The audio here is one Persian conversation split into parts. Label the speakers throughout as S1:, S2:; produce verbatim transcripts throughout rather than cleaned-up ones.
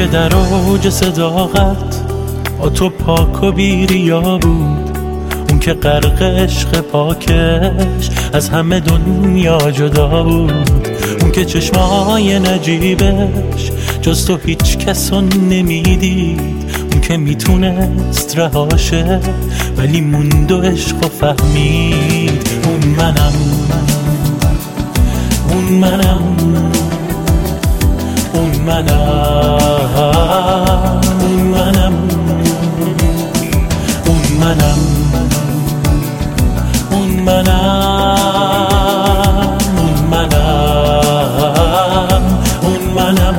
S1: در اوج صداقت با تو پاک و بیریا بود، اون که غرق عشق پاکش از همه دنیا جدا بود، اون که چشمای نجیبش جز تو هیچ کسو نمیدید، اون که میتونست رهاشه ولی موند و عشق و فهمید. اون منم، اون منم، اون منم، اون منم، اون منم، اون منم، اون منم، اون منم،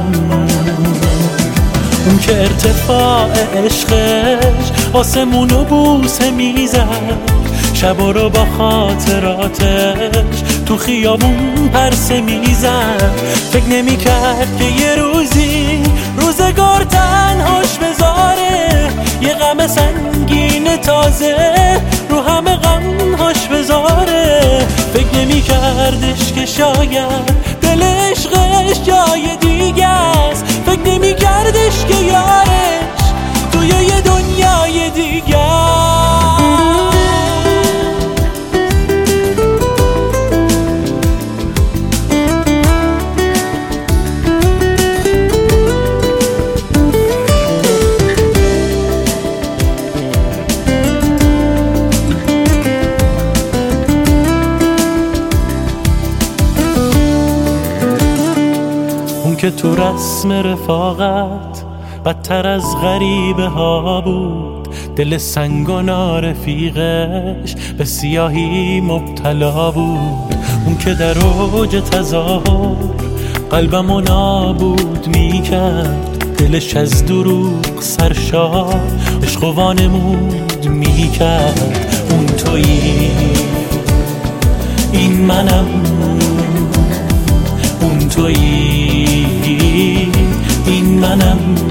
S1: اون که ارتفاع عشقش آسمونو بوسه میزد، شبا رو با خاطراتش تو خیابون پرسه میزد. فکر نمی کرد که یه روزی روزگار تنهاش بذاره، یه غم سنگین تازه رو همه غمهاش بذاره. فکر نمی کردش که شاید دل عشقش جای دیگه است، فکر نمی کردش که یارش توی یه دنیای دیگه. که تو رسم رفاقت بدتر از غریبه ها بود، دل سنگانا رفیقش به سیاهی مبتلا بود. اون که در اوج تظاهر قلبمو نابود میکرد، دلش از دروغ سرشار عشق و وانمود میکرد. اون تویی، این منم، اون تویی، این منم،